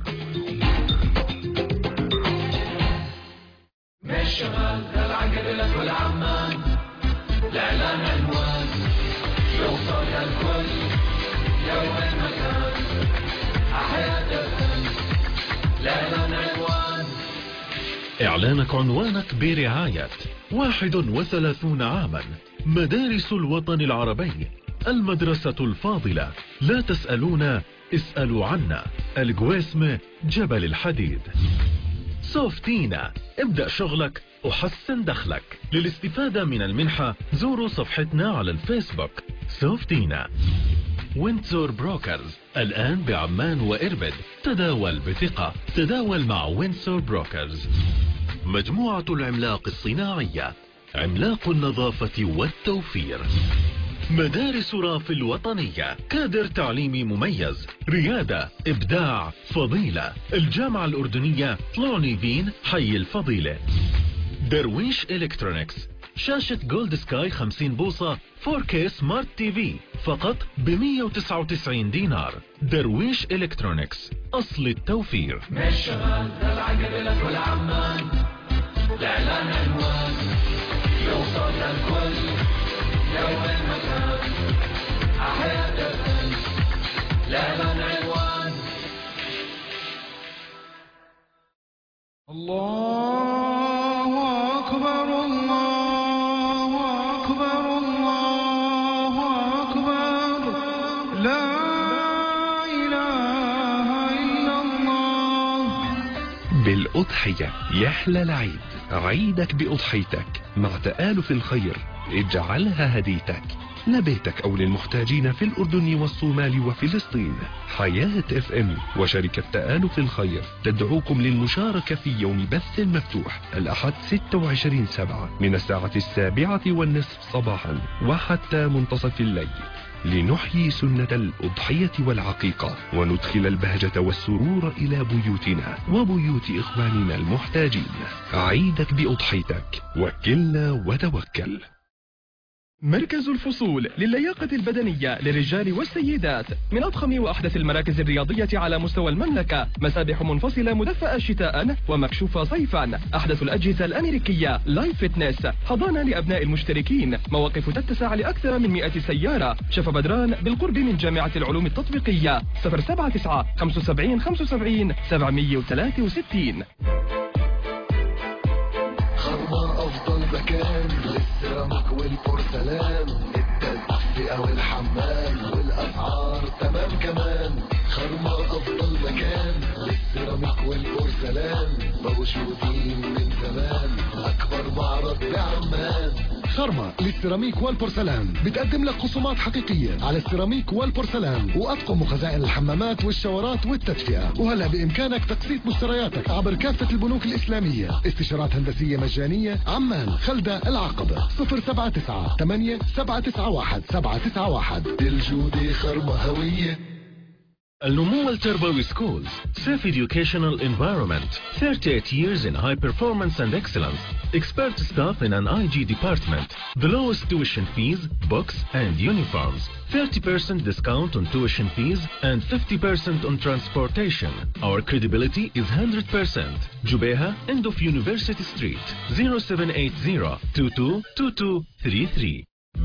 من الشمال للعقل لك والعمان، الإعلان عنوان يوصل للكل يوم المكان، أحياء الإعلان عنوان. إعلانك عنوانك برعاية واحد وثلاثون عاما مدارس الوطن العربي، المدرسة الفاضلة، لا تسألون اسألوا عنا، القويسمة، جبل الحديد. سوفتينا، ابدأ شغلك أحسن دخلك. للاستفادة من المنحة زوروا صفحتنا على الفيسبوك سوفتينا. وينتسور بروكرز الآن بعمان وإربد. تداول بثقة، تداول مع وينتسور بروكرز. مجموعة العملاق الصناعية، عملاق النظافة والتوفير. مدارس راف الوطنية، كادر تعليمي مميز، ريادة، إبداع، فضيلة. الجامعة الأردنية طلونيفين حي الفضيلة. درويش إلكترونيكس، شاشة جولد سكاي خمسين بوصة فور كي سمارت تي في فقط ب مية وتسعة وتسعين دينار. درويش إلكترونيكس، أصل التوفير. من الشمال للعقبة كل عمان، الإعلان عنوان يوصل للكل يوم المكان. أحياء الفن الإعلان عنوان. الله أكبر الله أكبر الله أكبر لا إله إلا الله. بالأضحية يحلى العيد، عيدك بأضحيتك مع تآلف الخير، اجعلها هديتك لبيتك أو للمحتاجين في الأردن والصومال وفلسطين. حياة اف ام وشركة تآلف الخير تدعوكم للمشاركة في يوم بث مفتوح الأحد ستة وعشرين سبعة من الساعة السابعة والنصف صباحا وحتى منتصف الليل، لنحيي سنة الأضحية والعقيقة وندخل البهجة والسرور إلى بيوتنا وبيوت إخواننا المحتاجين. عيدك بأضحيتك، وكلنا وتوكل. مركز الفصول للياقة البدنية للرجال والسيدات من أضخم وأحدث المراكز الرياضية على مستوى المملكة. مسابح منفصلة مدفأة شتاء ومكشوفة صيفا. أحدث الأجهزة الأمريكية لايف فيتنس. حضانة لأبناء المشتركين. مواقف تتسع لأكثر من مئة سيارة. شفا بدران بالقرب من جامعة العلوم التطبيقية. صفر سبعة تسعة خمسة سبعين خمسة سبعين سبعمية وثلاثة وستين. خرمة أفضل مكان للسيراميك والبورسلان، التدفئة والحمام والأسعار تمام كمان. خرمة أفضل مكان للسيراميك والبورسلان، موجودين من زمان، أكبر معرض بعمان. خرمة للسيراميك والبورسلان بتقدم لك خصومات حقيقية على السيراميك والبورسلان وأطقم وخزائن الحمامات والشاورات والتدفئة. وهلا بإمكانك تقسيط مشترياتك عبر كافة البنوك الإسلامية. استشارات هندسية مجانية. عمان، خلدة، العقبة. صفر سبعة تسعة ثمانية سبعة تسعة واحد سبعة تسعة واحد. الجودة خرمة هوية. النمو التربوي Schools, safe educational environment, thirty-eight years in high performance and excellence, expert staff in an I G department, the lowest tuition fees, books and uniforms, thirty percent discount on tuition fees and fifty percent on transportation. Our credibility is one hundred percent. Jubeha, end of University Street, zero seven eight zero two two two two three three.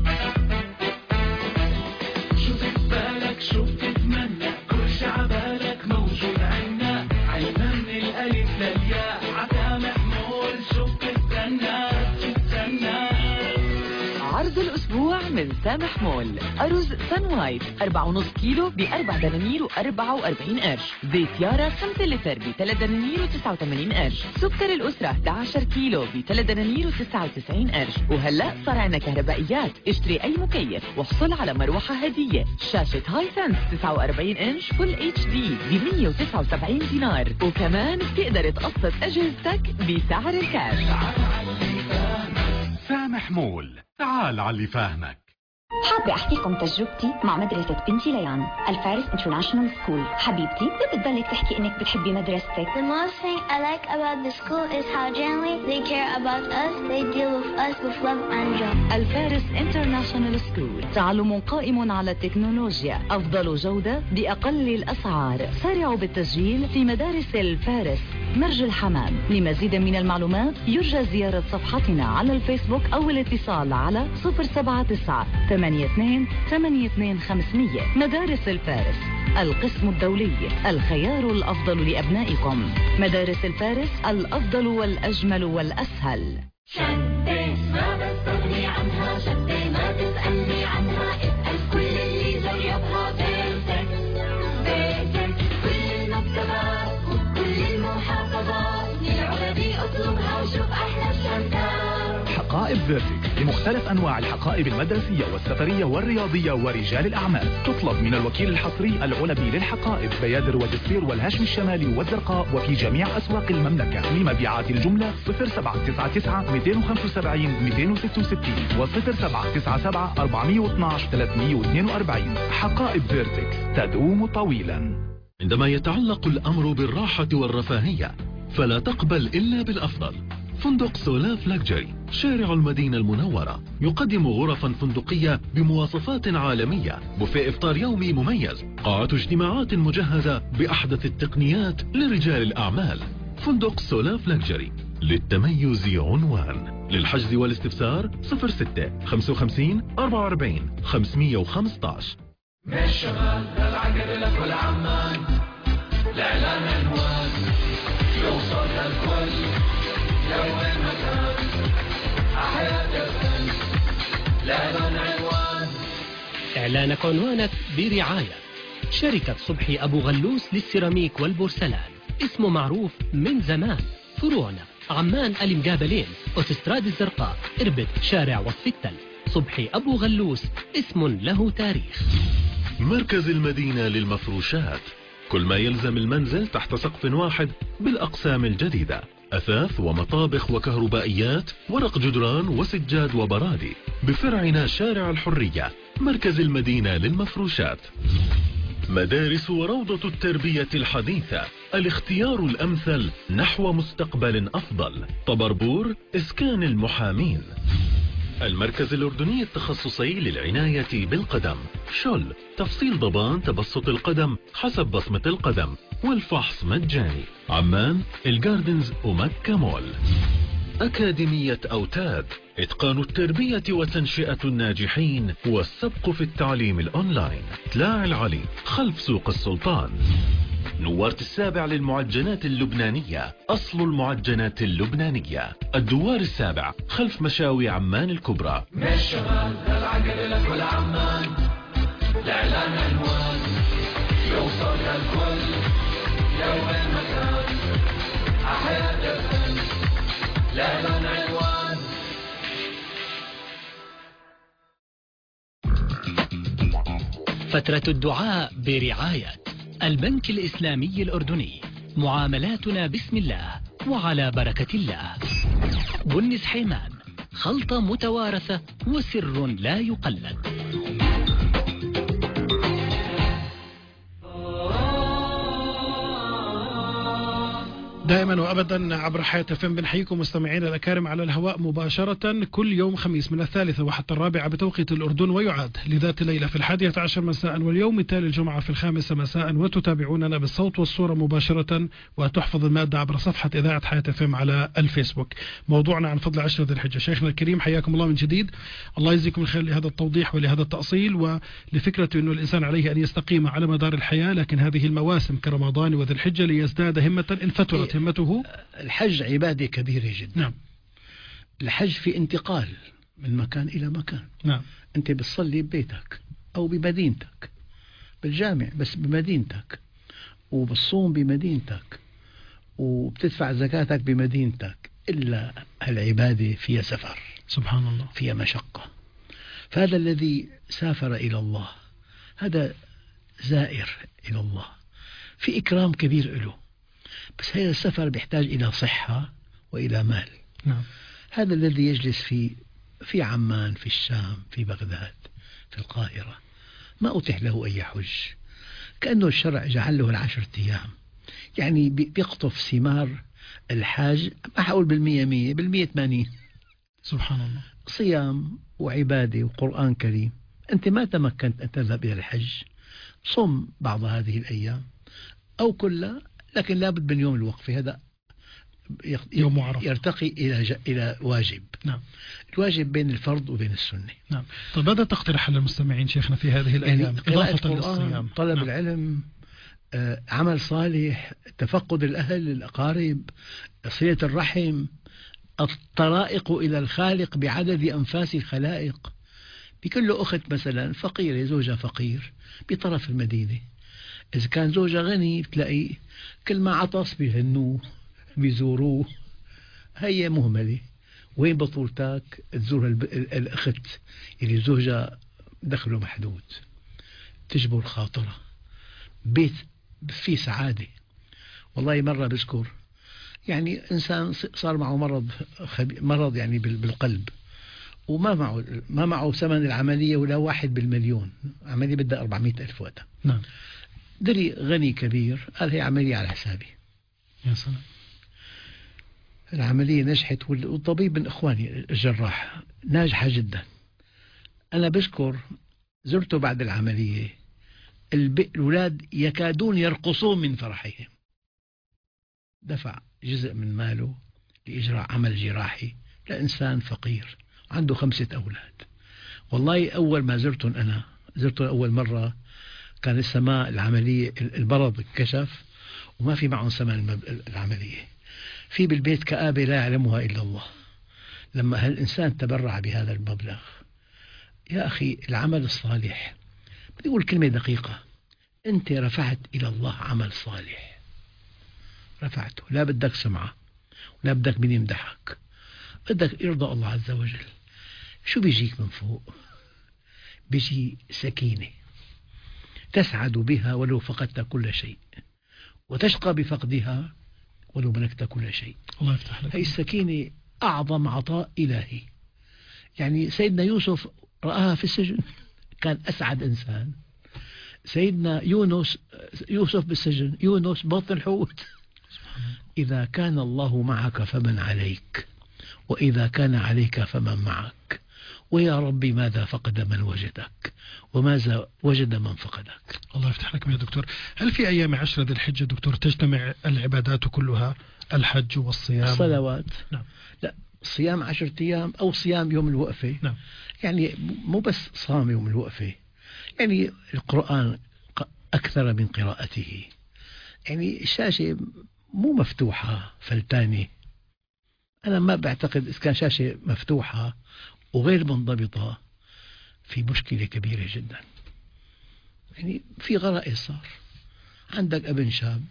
عبالك موجود عنا، علمنا من الألف للياء، عسامح مول شوف تستنى تستنى. عرض الأسبوع من سامح مول. أرز سان وايت أربعة ونص كيلو بأربع دنانير وأربعة وأربعين قرش. زيت يارا خمسة لتر بثلاث دنانير وتسعة وثمانين قرش. سكر الأسرة أحد عشر كيلو بثلاث دنانير وتسعة وتسعين قرش. وهلأ صار عنا كهربائيات، اشتري أي مكيف واحصل على مروحة هدية. شاشة هاي سنس تسعة وأربعين إنش فول اتش دي ب مية وتسعة وسبعين دينار. وكمان بتقدر تقسط أجهزتك بسعر الكاش. سامح مول، تعال على اللي فاهمك. حابة أحكي لكم تجربتي مع مدرسة بنتي ليان، الفارس انترناشونال سكول. حبيبتي ليه بتضلك تحكي إنك بتحبي مدرستك؟ The most thing I like about the school is how generally they care about us. They deal with us with love and joy. الفارس انترناشونال سكول، تعلم قائم على التكنولوجيا، أفضل جودة بأقل الأسعار. سارعوا بالتسجيل في مدارس الفارس مرج الحمام. لمزيد من المعلومات يرجى زيارة صفحتنا على الفيسبوك أو الاتصال على صفر سبعة تسعة ثمانية اثنين ثمانية اثنين خمسمية. مدارس الفارس، القسم الدولي، الخيار الأفضل لأبنائكم. مدارس الفارس، الأفضل والأجمل والأسهل. شنطة ما بستغني عنها، شنطة ما تسألني عنها، اسأل كل اللي جربها. بيرفكت بيرفكت كل المكتبات وكل المحافظات، للعربي اطلبها وشوف أحلى شنطة. حقائب فيرتك لمختلف أنواع الحقائب المدرسية والسفرية والرياضية ورجال الأعمال. تطلب من الوكيل الحصري العلبي للحقائب بيادر ودسبير والهشم الشمالي والزرقاء وفي جميع أسواق المملكة. لمبيعات الجملة صفر سبعة تسعة تسعة اثنين خمسة سبعة اثنين ستة ستين و صفر سبعة تسعة سبعة أربعة اثنين عشر ثلاثمئة واثنين وأربعين. حقائب فيرتك تدوم طويلا. عندما يتعلق الأمر بالراحة والرفاهية فلا تقبل إلا بالأفضل. فندق سولاف لاكجري شارع المدينة المنورة يقدم غرفا فندقية بمواصفات عالمية، بوفيه إفطار يومي مميز، قاعة اجتماعات مجهزة بأحدث التقنيات لرجال الأعمال. فندق سولاف لاكجري للتميز عنوان. للحجز والاستفسار صفر ستة خمسة وخمسين أربعة وأربعين خمسمئة وخمسة عشر. من الشمال للعقل لكل عمان، الإعلان عنوان يوصل للكل يوم المكان. أحياء الفن الإعلان عنوان. إعلانك عنوانك برعاية شركة صبحي أبو غلوس للسيراميك والبورسلان. اسمه معروف من زمان. فروعنا عمان المقابلين، أوتستراد الزرقاء، إربد، شارع وصف التل. صبحي أبو غلوس اسم له تاريخ. مركز المدينة للمفروشات، كل ما يلزم المنزل تحت سقف واحد بالأقسام الجديدة: أثاث ومطابخ وكهربائيات، ورق جدران وسجاد وبرادي. بفرعنا شارع الحرية، مركز المدينة للمفروشات. مدارس وروضة التربية الحديثة، الاختيار الأمثل نحو مستقبل أفضل. طبربور إسكان المحامين. المركز الأردني التخصصي للعناية بالقدم، شل تفصيل ضبان تبسط القدم حسب بصمة القدم والفحص مجاني. عمان الجاردنز ومكة مول. أكاديمية أوتاد، إتقان التربية وتنشئة الناجحين والسبق في التعليم الأونلاين. تلاع العلي خلف سوق السلطان. نوارت السابع للمعجنات اللبنانية، أصل المعجنات اللبنانية. الدوار السابع خلف مشاوي عمان الكبرى. من الشمال للعقل لكل عمان، الإعلان عنوان يوصل للكل يوم المكان. أحياء الفن الإعلان عنوان. فترة الدعاء برعاية البنك الإسلامي الأردني. معاملاتنا بسم الله وعلى بركة الله. بنس حيمان، خلطة متوارثة وسر لا يقلد. دائما وابدا عبر حياة فم بنحييكم مستمعينا الاكارم على الهواء مباشرة كل يوم خميس من الثالثة وحتى الرابعة بتوقيت الأردن، ويعاد لذات الليلة في الحادية عشر مساء، واليوم التالي الجمعة في الخامسة مساء. وتتابعوننا بالصوت والصورة مباشرة، وتحفظ المادة عبر صفحة إذاعة حياة فم على الفيسبوك. موضوعنا عن فضل عشر ذي الحجة. شيخنا الكريم حياكم الله من جديد، الله يجزيكم الخير لهذا التوضيح ولهذا التأصيل ولفكرة أنه الإنسان عليه أن يستقيم على مدار الحياة، لكن هذه المواسم كرمضان وذي الحجة ليزداد همة إن فترت همته. الحج عبادة كبيرة جدا. نعم. الحج في انتقال من مكان إلى مكان. نعم. أنت بتصلي ببيتك أو بمدينتك، بالجامع بس بمدينتك، وبتصوم بمدينتك، وبتدفع زكاتك بمدينتك، إلا العبادة فيها سفر. سبحان الله. فيها مشقة. فهذا الذي سافر إلى الله هذا زائر إلى الله، في إكرام كبير له، بس هذا السفر بيحتاج إلى صحة وإلى مال. نعم. هذا الذي يجلس في في عمان، في الشام، في بغداد، في القاهرة، ما أتيح له أي حج، كأنه الشرع جعل له العشرة أيام، يعني بيقطف ثمار الحاج، ما حقول بالمية مية، بالمية ثمانين. سبحان الله. صيام وعبادة وقرآن كريم. أنت ما تمكنت أن تذهب إلى الحج، صم بعض هذه الأيام أو كلها، لكن لابد من يوم الوقفة، هذا يوم عرفة يرتقي إلى ج... إلى واجب. نعم. الواجب بين الفرض وبين السنة. نعم. طيب ماذا تقترح للمستمعين شيخنا في هذه الأيام؟ يعني إضافة للصيام، طلب نعم. العلم، آه، عمل صالح، تفقد الأهل الأقارب، صلة الرحم، الطرائق إلى الخالق بعدد أنفاس الخلائق. بكل أخت مثلا فقيرة، زوجها فقير بطرف المدينة، إذا كان زوجها غني بتلاقي كل ما عطس بيهنوه بيزوروه، هي مهملة. وين بطولتك؟ تزور الب... الأخت اللي زوجها دخله محدود، تجبر خاطرة، بيت فيه سعادة. والله مرة بذكر يعني إنسان صار معه مرض خبي... مرض يعني بالقلب، وما معه ما معه ثمن العملية ولا واحد بالمليون، عملية بدها أربعمائة ألف وقتها. نعم. دري غني كبير قال هي عملية على حسابي. يا سلام. العملية نجحت والطبيب من إخواني الجراح ناجحة جدا. أنا بذكر زرته بعد العملية، الأولاد يكادون يرقصون من فرحهم. دفع جزء من ماله لإجراء عمل جراحي لإنسان فقير عنده خمسة أولاد. والله أول ما زرتهم أنا زرتهم أول مرة كان السماء العملية البرد انكشف وما في معهم ثمن العملية، في بالبيت كآبة لا يعلمها إلا الله. لما هالإنسان تبرع بهذا المبلغ، يا أخي العمل الصالح، بدي أقول كلمة دقيقة، أنت رفعت إلى الله عمل صالح، رفعته، لا بدك سمعة ولا بدك من يمدحك، بدك يرضى الله عز وجل. شو بيجيك من فوق؟ بيجي سكينة تسعد بها ولو فقدت كل شيء، وتشقى بفقدها ولو ملكت كل شيء. الله يفتح لك. هي السكينة أعظم عطاء إلهي. يعني سيدنا يوسف رآها في السجن، كان أسعد إنسان. سيدنا يونس يوسف بالسجن، يونس بطن الحوت. إذا كان الله معك فمن عليك، وإذا كان عليك فمن معك، ويا ربي ماذا فقد من وجدك وماذا وجد من فقدك. الله يفتح لكم يا دكتور. هل في أيام عشرة ذي الحجة دكتور تجتمع العبادات كلها، الحج والصيام؟ الصلوات. نعم. لا، صيام عشرة أيام أو صيام يوم الوقفة. نعم. يعني مو بس صام يوم الوقفة، يعني القرآن أكثر من قراءته. يعني الشاشة مو مفتوحة فلتانة. أنا ما بعتقد إذا كان شاشة مفتوحة وغير منضبطة في مشكلة كبيرة جدا. يعني في غرائز صار، عندك ابن شاب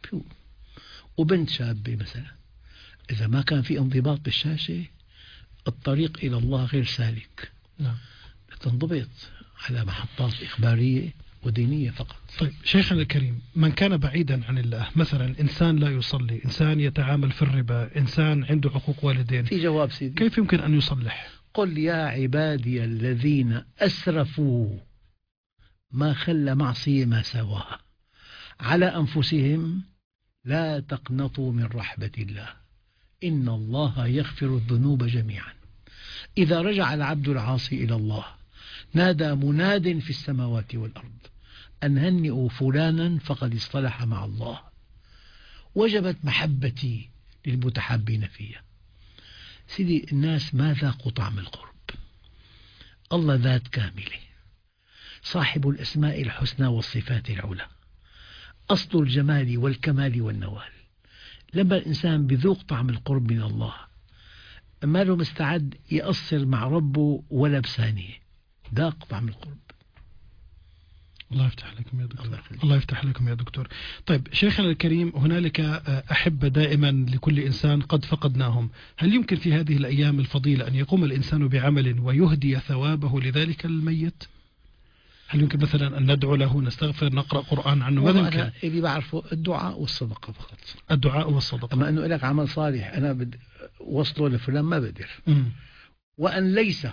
وبنت شابة مثلا، إذا ما كان في انضباط بالشاشة الطريق إلى الله غير سالك. نعم. تنضبط على محطات إخبارية ودينية فقط. طيب شيخنا الكريم، من كان بعيدا عن الله، مثلا إنسان لا يصلي، إنسان يتعامل في الربا، إنسان عنده حقوق والدين، في جواب سيدي، كيف يمكن أن يصلح؟ قل يا عبادي الذين أسرفوا ما خل معصية ما سواها على أنفسهم لا تقنطوا من رحمة الله إن الله يغفر الذنوب جميعا. إذا رجع العبد العاصي إلى الله نادى مناد في السماوات والأرض أن هنئوا فلانا فقد اصطلح مع الله، وجبت محبتي للمتحابين فيها. سيدي الناس ما ذاقوا طعم القرب. الله ذات كاملة، صاحب الأسماء الحسنى والصفات العلى، أصل الجمال والكمال والنوال. لما الإنسان بذوق طعم القرب من الله ما له مستعد يقصر مع ربه ولا بثانية، ذاق طعم القرب. الله يفتح لكم يا دكتور. الله يفتح لكم يا دكتور. طيب شيخنا الكريم، هنالك أحبة دائما لكل إنسان قد فقدناهم، هل يمكن في هذه الأيام الفضيلة أن يقوم الإنسان بعمل ويهدي ثوابه لذلك الميت؟ هل يمكن مثلا أن ندعو له، نستغفر، نقرأ قرآن عنه؟ ماذا يمكن؟ أنا اللي بعرفه الدعاء والصدقة فقط. الدعاء والصدقة. أما أنه لك عمل صالح أنا بد... وصله لفلان ما بقدر. وأن ليس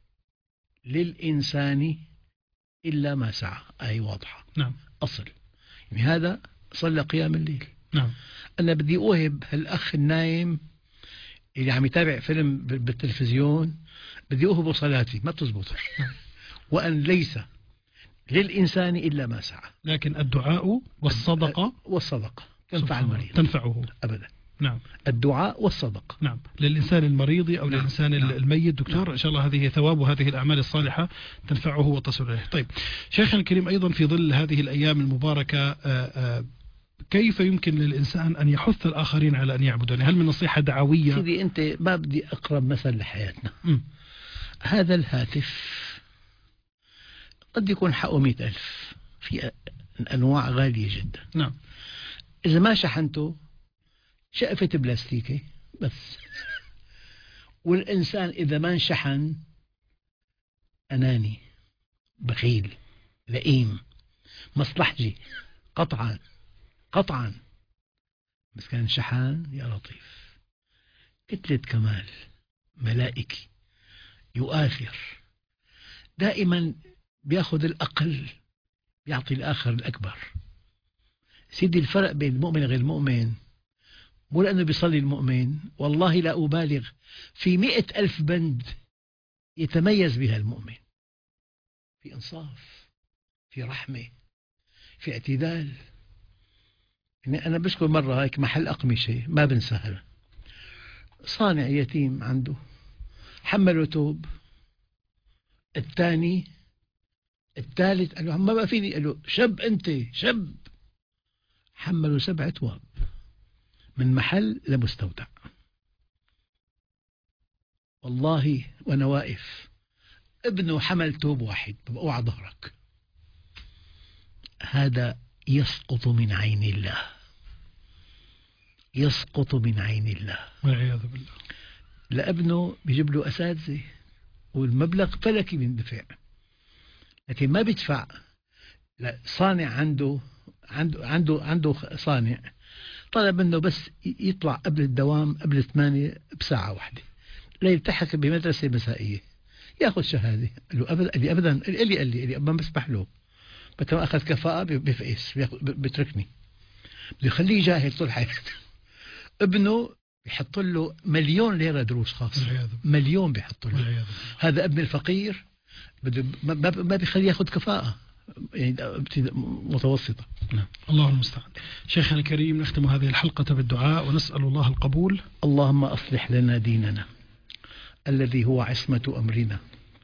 للإنسان إلا ما سعى، أي واضحة. نعم. أصل يعني هذا صلى قيام الليل. نعم. أنا بدي أوهب هالأخ النايم اللي عم يتابع فيلم بالتلفزيون، بدي أوهبه صلاتي، ما بتزبط. نعم. وأن ليس للإنسان إلا ما سعى. لكن الدعاء والصدقة والصدقة تنفع المريض، تنفعه أبدا. نعم. الدعاء والصدقة. نعم. للإنسان المريض أو نعم. للإنسان نعم. الميت دكتور. نعم. إن شاء الله هذه ثواب هذه الأعمال الصالحة تنفعه وتصل إليه. طيب شيخنا الكريم، أيضا في ظل هذه الأيام المباركة آآ آآ كيف يمكن للإنسان أن يحث الآخرين على أن يعبدون؟ هل من نصيحة دعوية؟ سيدي أنت ما بدي أقرب مثل لحياتنا. م. هذا الهاتف قد يكون حقه مئة ألف، في أنواع غالية جدا. نعم. إذا ما شحنته شقفة بلاستيكي بس والإنسان إذا ما انشحن أناني، بخيل، لئيم، مصلحجي، قطعا قطعا. بس كان انشحن يا لطيف، كتلة كمال، ملائكي، يؤثر، دائما بياخذ الأقل يعطي الآخر الأكبر. سيدي الفرق بين المؤمن وغير المؤمن مو لأنه بيصلي المؤمن، والله لا أبالغ، في مئة ألف بند يتميز بها المؤمن، في إنصاف، في رحمة، في اعتدال. يعني أنا بذكر مرة هيك محل أقمشة ما بنساها، صانع يتيم عنده، حمله توب، الثاني الثالث قال له ما بقى فيني، قال له شب أنت شب، حمله سبع تواب من محل لمستودع. والله وأنا واقف ابنه حمل توب واحد، اوعى ظهرك. هذا يسقط من عين الله، يسقط من عين الله والعياذ بالله. لابنه بيجيب له أساتذة والمبلغ فلكي بيندفع، لكن ما بيدفع. لا، صانع عنده عنده عنده عنده صانع طلب منه بس يطلع قبل الدوام قبل ثمانية بساعة واحدة ليلتحق بمدرسة مسائية ياخذ شهادة. قال له أبدا، قال لي أبدا، قال لي قال لي, قال لي ما بسمح له، متى ما أخذ كفاءة بفقس بتركني، بده يخليه جاهل طول حياته. ابنه بيحط له مليون ليرة دروس خاصة، مليون بيحط له. هذا ابن الفقير بده ما بيخليه ياخذ كفاءة يعني متوسطة. نعم. الله المستعان. شيخنا الكريم، نختم هذه الحلقة بالدعاء ونسأل الله القبول. اللهم أصلح لنا ديننا الذي هو عصمة أمرنا،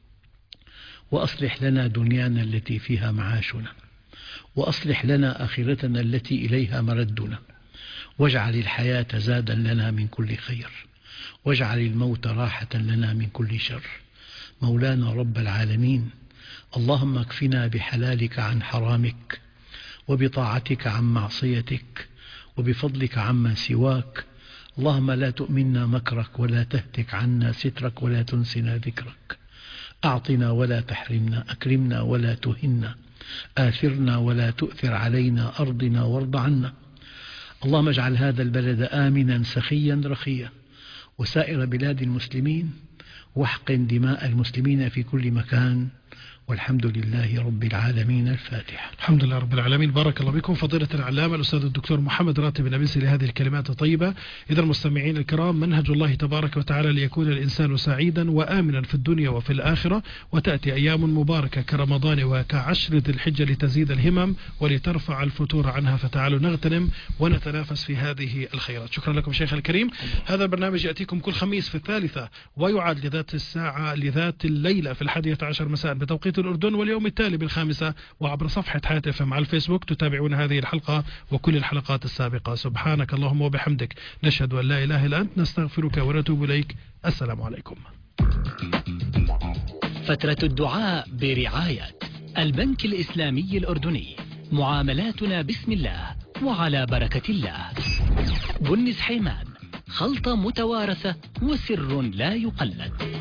وأصلح لنا دنيانا التي فيها معاشنا، وأصلح لنا آخرتنا التي إليها مردنا، واجعل الحياة زادا لنا من كل خير، واجعل الموت راحة لنا من كل شر. مولانا رب العالمين، اللهم اكفنا بحلالك عن حرامك، وبطاعتك عن معصيتك، وبفضلك عما سواك. اللهم لا تؤمنا مكرك، ولا تهتك عنا سترك، ولا تنسنا ذكرك. أعطنا ولا تحرمنا، أكرمنا ولا تهنا، آثرنا ولا تؤثر علينا، أرضنا وارض عنا. اللهم اجعل هذا البلد آمنا سخيا رخيا، وسائر بلاد المسلمين، واحقن دماء المسلمين في كل مكان، والحمد لله رب العالمين. الفاتحة. الحمد لله رب العالمين. بارك الله بكم فضيلة العلامة الأستاذ الدكتور محمد راتب النابلسي لهذه الكلمات الطيبة. إذا المستمعين الكرام، منهج الله تبارك وتعالى ليكون الإنسان سعيدا وآمنا في الدنيا وفي الآخرة، وتأتي أيام مباركة كرمضان وكعشر ذي الحجة لتزيد الهمم ولترفع الفتور عنها، فتعالوا نغتنم ونتنافس في هذه الخيرات. شكرا لكم شيخ الكريم. هذا البرنامج يأتيكم كل خميس في الثالثة، ويعاد لذات الساعة لذات الليلة في الحادية عشر مساء بتوقيت الأردن، واليوم التالي بالخامسة، وعبر صفحة هاتف مع الفيسبوك تتابعون هذه الحلقة وكل الحلقات السابقة. سبحانك اللهم وبحمدك، نشهد أن لا إله إلا أنت، نستغفرك ونتوب إليك. السلام عليكم. فترة الدعاء برعاية البنك الإسلامي الأردني، معاملاتنا بسم الله وعلى بركة الله. بن سحيمان، خلطة متوارثة وسر لا يقلد.